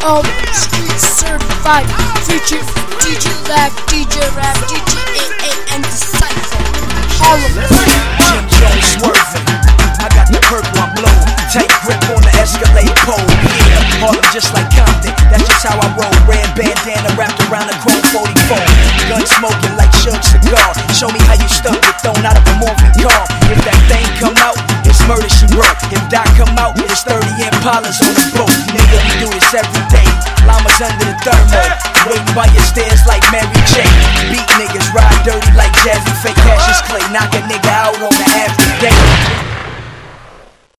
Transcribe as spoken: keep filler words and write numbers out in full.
Um, street certified, featuring D J Lag, D J Rap, D J A A, and Disciple. Harlem. Jim Jones swerving. I got the purple, I'm blowing. Tight grip on the Escalade pole. Yeah, Harlem just like Compton. That's just how I roll. Red bandana wrapped around a chrome forty-four. Gun smoking like Suge cigar. Show me how you stuck it, thrown out of a moving car. If that thing come out, it's murder she wrote. If Doc come out, it's thirty Impalas on the boat. Nigga, we do this every day. Llamas under the thermal. Waiting by your stairs like Mary J. Beat niggas, ride dirty like Jazzy. Fake Cassius Clay. Knock a nigga out on the average.